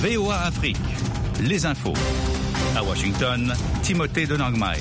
VOA Afrique, les infos. À Washington, Timothée Donangmai.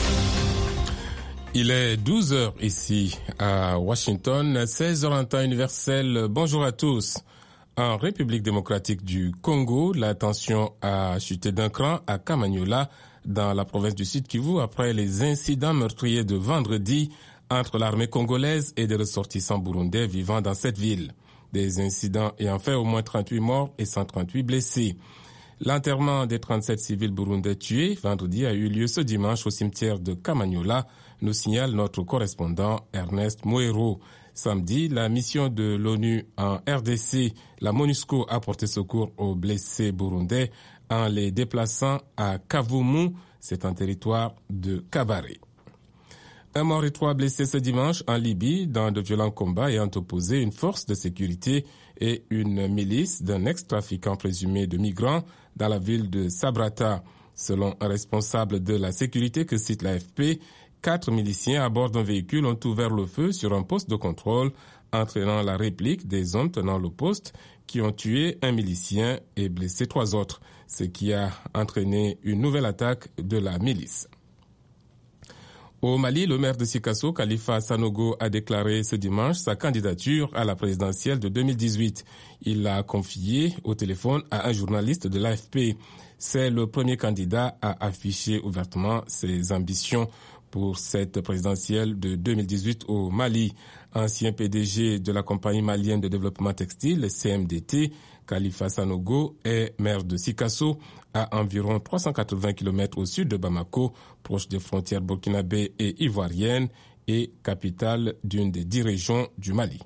Il est 12h ici à Washington, 16h en temps universel. Bonjour à tous. En République démocratique du Congo, la tension a chuté d'un cran à Kamanyola, dans la province du Sud Kivu, après les incidents meurtriers de vendredi entre l'armée congolaise et des ressortissants burundais vivant dans cette ville. Des incidents ayant fait au moins 38 morts et 138 blessés. L'enterrement des 37 civils burundais tués vendredi a eu lieu ce dimanche au cimetière de Kamanyola, nous signale notre correspondant Ernest Moero. Samedi, la mission de l'ONU en RDC, la MONUSCO, a porté secours aux blessés burundais en les déplaçant à Kavumu, c'est un territoire de Kabare. Un mort et 3 blessés ce dimanche en Libye dans de violents combats ayant opposé une force de sécurité et une milice d'un ex-trafiquant présumé de migrants dans la ville de Sabrata. Selon un responsable de la sécurité que cite l'AFP, 4 miliciens à bord d'un véhicule ont ouvert le feu sur un poste de contrôle, entraînant la réplique des hommes tenant le poste qui ont tué un milicien et blessé 3 autres, ce qui a entraîné une nouvelle attaque de la milice. Au Mali, le maire de Sikasso, Khalifa Sanogo, a déclaré ce dimanche sa candidature à la présidentielle de 2018. Il l'a confié au téléphone à un journaliste de l'AFP. C'est le premier candidat à afficher ouvertement ses ambitions pour cette présidentielle de 2018 au Mali. Ancien PDG de la compagnie malienne de développement textile, CMDT, Khalifa Sanogo est maire de Sikasso, à environ 380 km au sud de Bamako, proche des frontières burkinabé et ivoiriennes, et capitale d'une des 10 régions du Mali.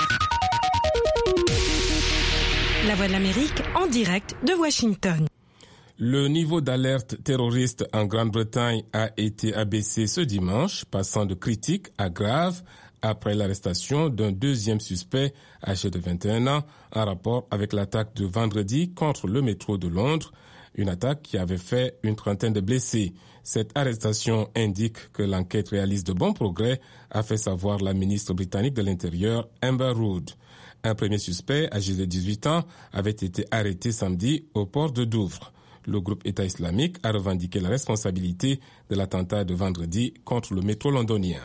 La Voix de l'Amérique en direct de Washington. Le niveau d'alerte terroriste en Grande-Bretagne a été abaissé ce dimanche, passant de critique à grave après l'arrestation d'un deuxième suspect âgé de 21 ans en rapport avec l'attaque de vendredi contre le métro de Londres, une attaque qui avait fait une trentaine de blessés. Cette arrestation indique que l'enquête réalise de bons progrès, a fait savoir la ministre britannique de l'Intérieur, Amber Rudd. Un premier suspect, âgé de 18 ans, avait été arrêté samedi au port de Douvres. Le groupe État islamique a revendiqué la responsabilité de l'attentat de vendredi contre le métro londonien.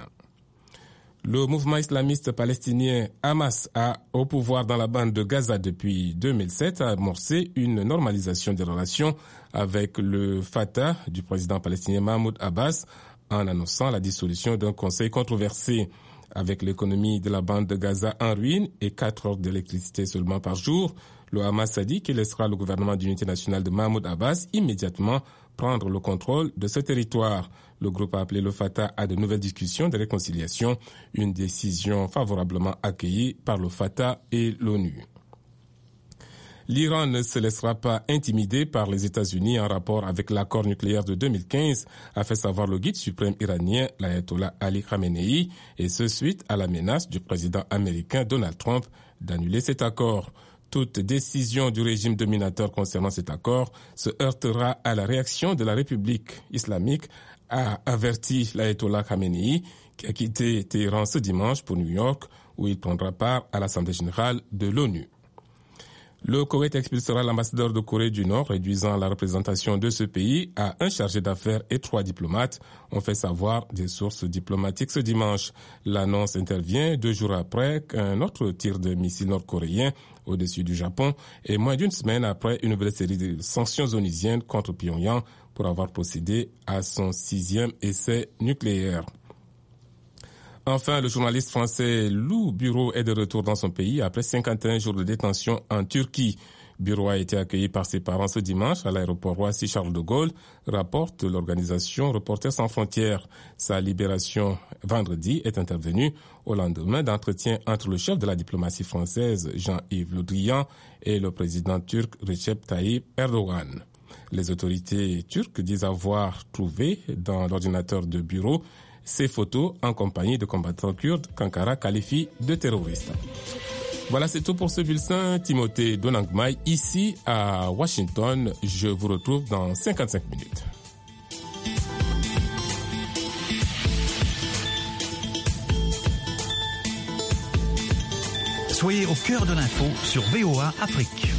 Le mouvement islamiste palestinien Hamas, au pouvoir dans la bande de Gaza depuis 2007, a amorcé une normalisation des relations avec le Fatah du président palestinien Mahmoud Abbas en annonçant la dissolution d'un conseil controversé. Avec l'économie de la bande de Gaza en ruine et 4 heures d'électricité seulement par jour, le Hamas a dit qu'il laissera le gouvernement d'unité nationale de Mahmoud Abbas immédiatement prendre le contrôle de ce territoire. Le groupe a appelé le Fatah à de nouvelles discussions de réconciliation, une décision favorablement accueillie par le Fatah et l'ONU. L'Iran ne se laissera pas intimider par les États-Unis en rapport avec l'accord nucléaire de 2015, a fait savoir le guide suprême iranien, l'ayatollah Ali Khamenei, et ce suite à la menace du président américain Donald Trump d'annuler cet accord. Toute décision du régime dominateur concernant cet accord se heurtera à la réaction de la République islamique, a averti l'ayatollah Khamenei, qui a quitté Téhéran ce dimanche pour New York, où il prendra part à l'Assemblée générale de l'ONU. Le Koweït expulsera l'ambassadeur de Corée du Nord, réduisant la représentation de ce pays à un chargé d'affaires et 3 diplomates, ont fait savoir des sources diplomatiques ce dimanche. L'annonce intervient 2 jours après qu'un autre tir de missiles nord-coréens au-dessus du Japon et moins d'une semaine après une nouvelle série de sanctions onusiennes contre Pyongyang pour avoir procédé à son 6e essai nucléaire. Enfin, le journaliste français Lou Bureau est de retour dans son pays après 51 jours de détention en Turquie. Bureau a été accueilli par ses parents ce dimanche à l'aéroport Roissy-Charles de Gaulle, rapporte l'organisation Reporters sans frontières. Sa libération vendredi est intervenue au lendemain d'entretiens entre le chef de la diplomatie française Jean-Yves Le Drian et le président turc Recep Tayyip Erdogan. Les autorités turques disent avoir trouvé dans l'ordinateur de Bureau ces photos en compagnie de combattants kurdes qu'Ankara qualifie de terroristes. Voilà, c'est tout pour ce bulletin. Timothée Donangmai, ici à Washington. Je vous retrouve dans 55 minutes. Soyez au cœur de l'info sur VOA Afrique.